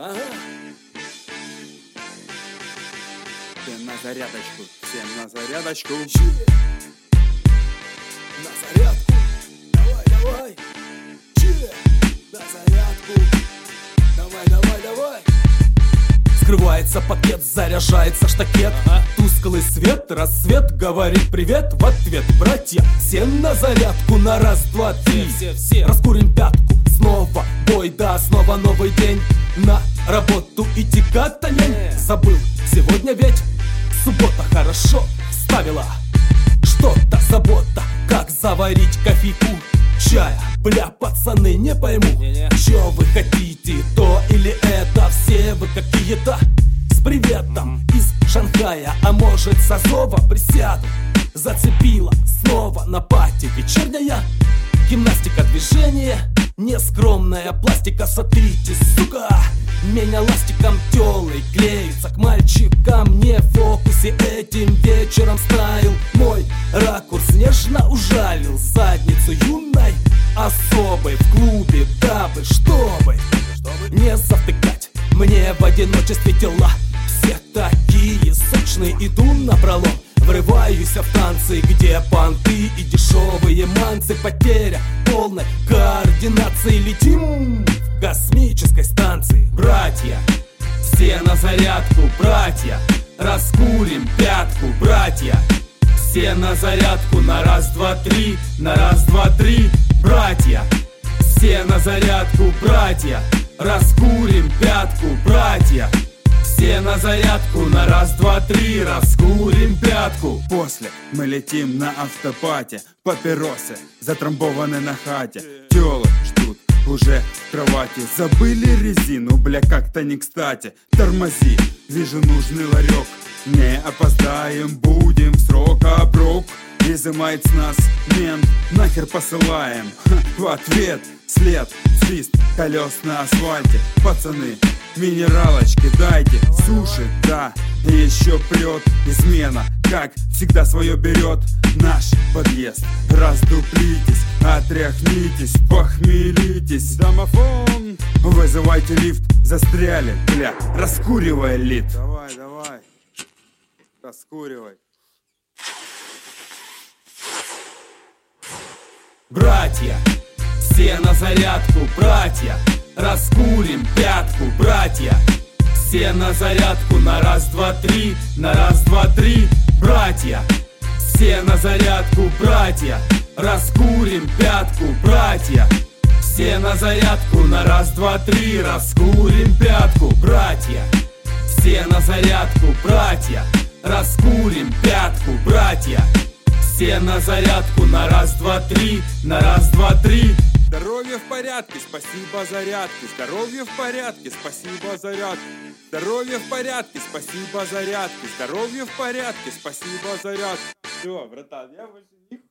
Ага. Всем на зарядочку, всем на зарядочку. На зарядку, давай, давай. На зарядку, давай, давай, давай. Скрывается пакет, заряжается штакет. Тусклый свет, рассвет говорит привет в ответ. Братья, все на зарядку на раз, два, три. Все. Раскурим пятку, снова бой, да, снова новый день. На работу идти как-то лень. Забыл, сегодня ведь суббота, хорошо ставила что-то забота. Как заварить кофейку, чая, бля, пацаны, не пойму. Чё вы хотите, то или это? Все вы какие-то с приветом из Шанхая. А может с Азова присяду. Зацепила снова на пати вечерняя. Гимнастика, движение, нескромная пластика. Смотрите, сука, меня ластиком тёлой клеится к мальчикам. Не в фокусе этим вечером стайл. Мой ракурс нежно ужалил задницу юной особой в клубе, дабы, чтобы не завтыкать мне в одиночестве тела. Все такие сочные, иду напролом. Врываюсь в танцы, где понты и дешевые манцы. Потеря полной координации. Летим в космической станции. Братья, все на зарядку, братья. Раскурим пятку, братья. Все на зарядку на раз, два, три. На раз, два, три, братья. Все на зарядку, братья. Раскурим пятку, братья. Все на зарядку на раз, два, три. Раскурим пятку. После мы летим на автопате. Папиросы затрамбованы на хате. Тёлы ждут уже в кровати. Забыли резину, бля, как-то не кстати. Тормози, вижу нужный ларек. Не опоздаем, будем в срок, оброк. Изымает с нас мент, нахер посылаем. В ответ след, свист колес на асфальте. Пацаны, минералочки дайте. Суши, да, и еще прет. Измена, как всегда, свое берет. Наш подъезд, раздуплитесь, отряхнитесь, похмелитесь. Домофон, вызывайте лифт, застряли, бля, раскуривай лид. Давай, давай, раскуривай. Братья, все на зарядку, братья. Раскурим пятку, братья. Все на зарядку на раз, два, три. На раз, два, три, братья. Все на зарядку, братья. Раскурим пятку, братья. Все на зарядку на раз, два, три. Раскурим пятку, братья. Все на зарядку, братья. Раскурим пятку, братья. Все на зарядку на раз, два, три. На раз, два, три. Здоровье в порядке, спасибо зарядки. Здоровье в порядке, спасибо зарядки. Здоровье в порядке, спасибо зарядки. Здоровье в порядке, спасибо зарядки. Все, братан, я больше не